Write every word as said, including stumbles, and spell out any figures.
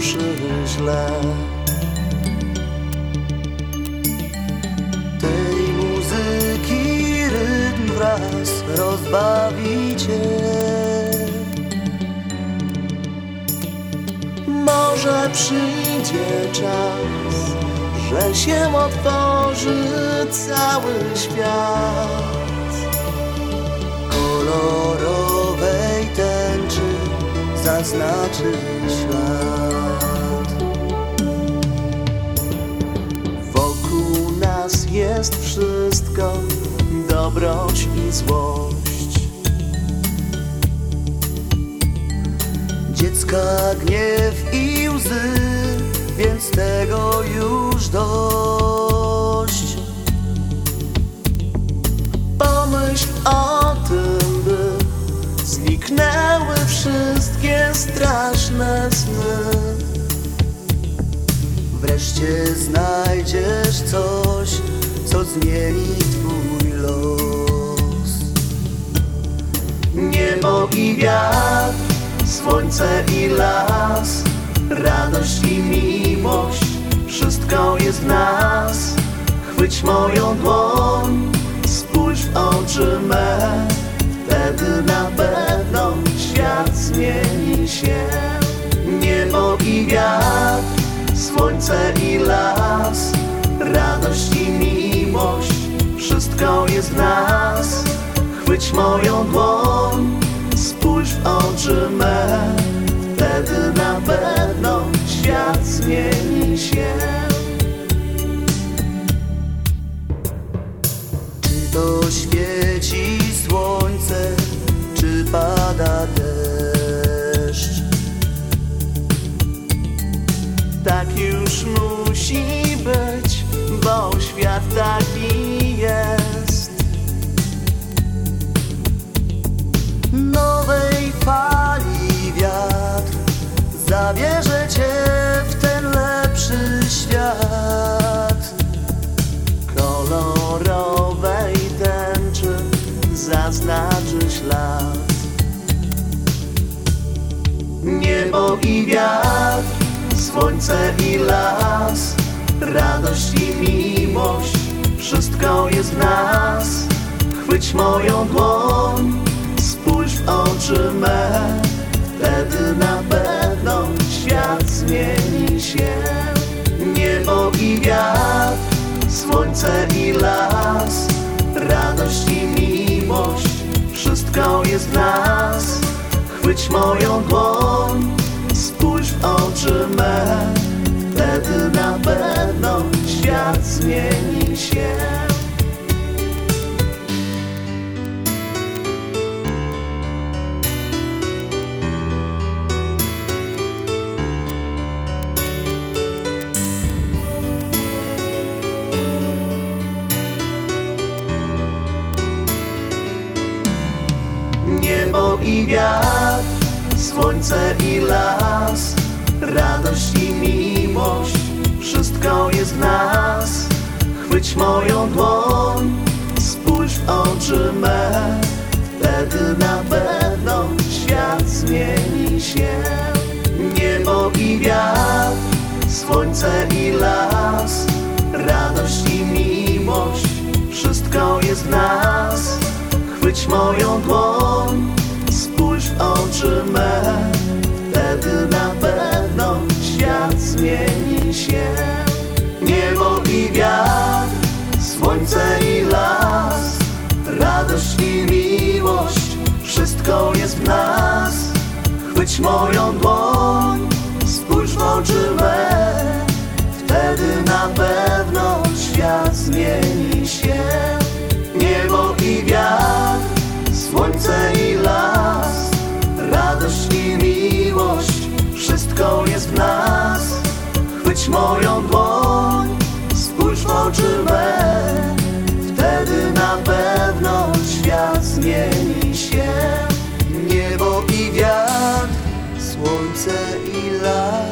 duszy źle. Tej muzyki rytm wraz rozbawi cię. Może przyjdzie czas, że się otworzy cały świat. Kolorowej tęczy zaznaczy ślad. Wokół nas jest wszystko, dobroć i złość. Dziecka gniew i łzy, więc tego już dość. Pomyśl o tym, by zniknęły wszystkie straszne sny. Wreszcie znajdziesz coś, co zmieni twój los. Niebo i wiatr, słońce i las, radość i miłość, wszystko jest w nas. Chwyć moją dłoń, spójrz w oczy me, wtedy na pewno świat zmieni się. Niebo i wiatr, słońce i las, radość i miłość, wszystko jest w nas. Chwyć moją dłoń, spójrz w oczy me, wtedy na pewno świat zmieni się. Czy to świeci słońce, czy pada deszcz? Tak już musi być, bo świat taki jest. Nowej fali wiatr zabierze cię w ten lepszy świat. Kolorowej tęczy zaznaczy ślad. Niebo i wiatr, słońce i las, radość i miłość, wszystko jest w nas. Chwyć moją dłoń, spójrz w oczy me, wtedy na pewno świat zmieni się. Niebo i wiatr, słońce i las, radość i miłość, wszystko jest w nas. Chwyć moją dłoń, spójrz w oczy me, wtedy na pewno świat zmieni się. Niebo i wiatr, słońce i las, radość i miłość, wszystko jest w nas. Chwyć moją dłoń, spójrz w oczy me, wtedy na pewno świat zmieni się. Niebo i wiatr, słońce i las, radość i miłość, wszystko jest w nas. Chwyć moją dłoń, spójrz w oczy me, wtedy na pewno świat zmieni się. Niebo i wiatr, słońce i las, radość i miłość, wszystko jest w nas. Chwyć moją dłoń, spójrz w oczy me, wtedy na pewno świat zmieni się. Niebo i wiatr, słońce i las, radość i miłość, wszystko jest w nas. Chwyć moją dłoń, spójrz w oczy me, wtedy na pewno świat zmieni się. Niebo i wiatr, słońce i las.